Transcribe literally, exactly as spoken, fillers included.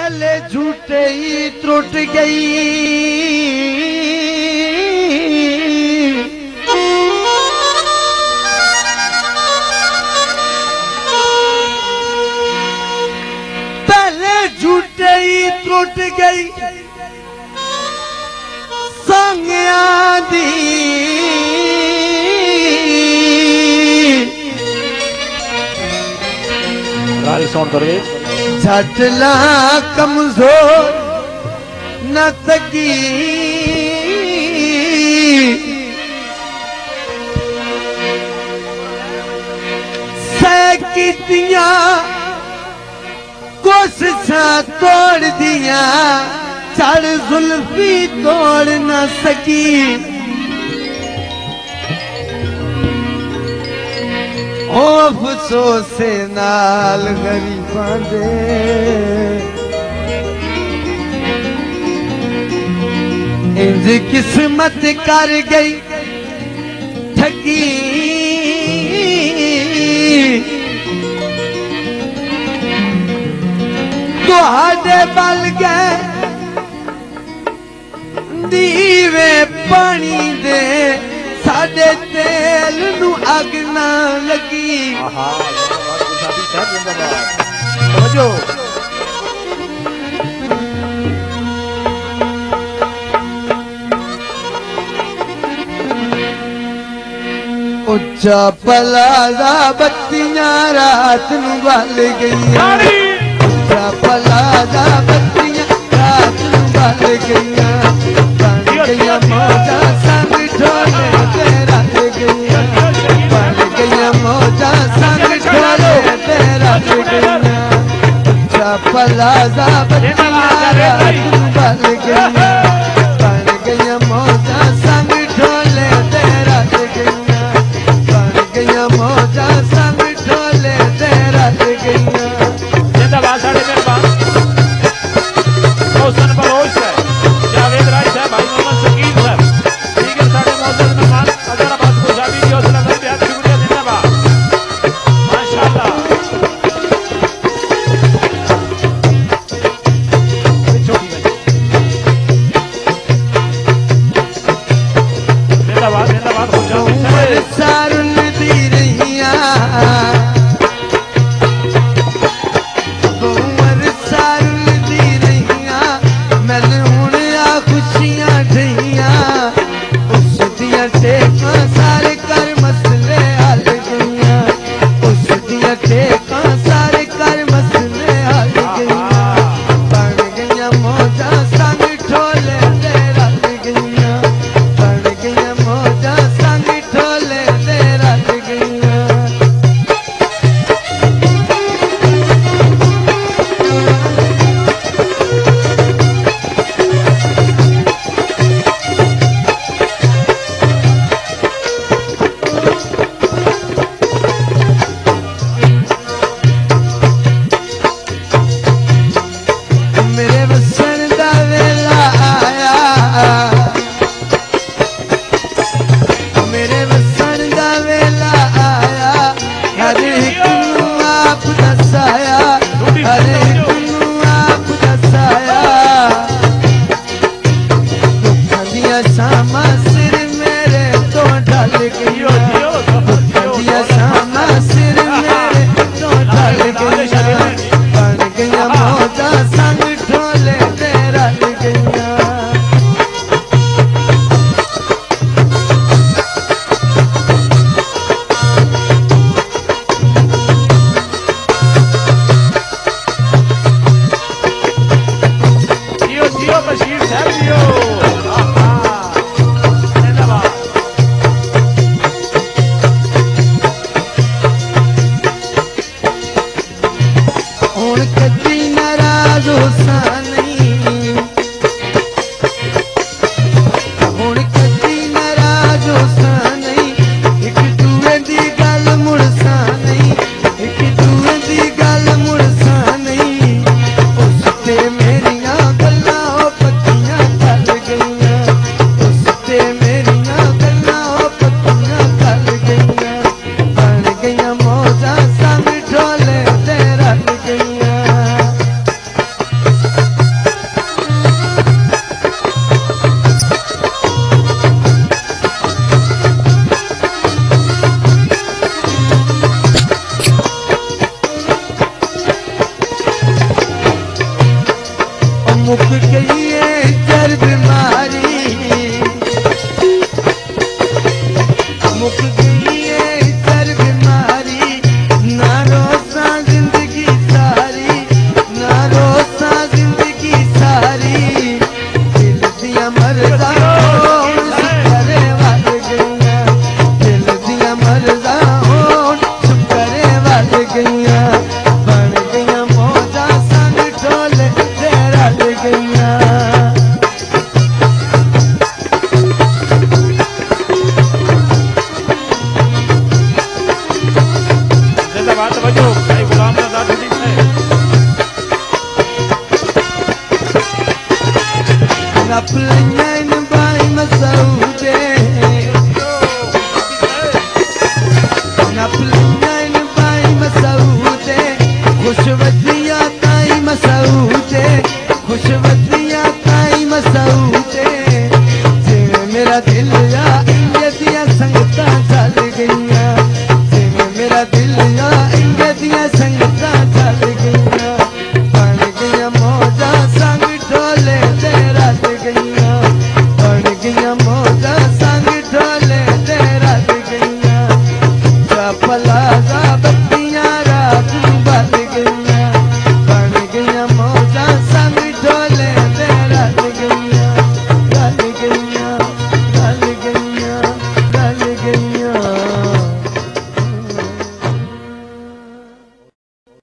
पहले झूठे ही त्रुट गई, पहले झूठे ही त्रुट गई संगिया दी। सुन कर झटला कमजोर न तकी, सैकितियां कोशिशां तोड़ दिया, चढ़ जुल्फी तोड़ न सकी। ओ अफसोसे नाल गरीबां दे इंज किस्मत कर गई ठगी। तुहाडे बल गए दीवे पानी दे, साडे तेल नू अग ना लगी। उच्चा पलाजा बत्तियां रात नू बल गईयां, उच्चा पलाजा बत्तियां रात नू बल गईयां। बन गईयां मौजा संग ढोले ते रल गईयां, बन गईयां मौजा संग ढोले ते रल गईयां। उच्चा पलाजा बत्तियां रात नू बल गईयां, बन गईयां मौजा संग ढोले ते रल गईयां, बन गईयां मौजा संग ढोले ते रल गईयां। जिंदाबाद साढ़े मेहरबान मौसन बलोच है, जावेद राय साहब, भाई मोहम्मद शकील साहब, ठीक है साढ़े मौजूद मेहमान हैदराबाद खुशाबी की हौसला अफजाई बेहद शुक्रिया। जिंदाबाद माशाल्लाह। जिंदाबाद जिंदाबाद खुशाबी सारुन दी रहिया, उमर सारुन दी रहिया, मैनू हुण आ खुशियां ढहिया। उस दियां टेकां सारे कर मसले हल गईयां, उस दियां टेकां सारे कर मसले हल गईयां। बन गईयां मौजा संग ढोले ते रल गईयां, बन गईयां मौजा संग ढोले ते रल गईयां। मेरे वसन दा वेला आया, मेरे वसन दा वेला आया। हर एक नू आप दसाया, हर एक नू आप दसाया। दुखां दियां शामां सिर मेरे तो ढल गईयां, दुखां दियां शामां सिर मेरे तो ढल गईयां। बन गईयां मौजा संग ढोले ते रल गईयां। जियो जियो बशीर साहब जियो। जिंदाबाद हुण कदी नाराज होसा नहीं, हुण कदी नाराज होसा नहीं। एक दूए दी गल मुड़सा नहीं, एक दूए दी गल मुड़सा नहीं। उस ते मेरियां गल्लां ओ पक्कियां कर गईयां, उस ते मेरियां गल्लां ओ पक्कियां कर गईयां। बन गईयां मौजा संग ढोले ते रल गईयां। नप लईयां इन बाई मसूदे नप लईयां इन बाई मसूदे खुश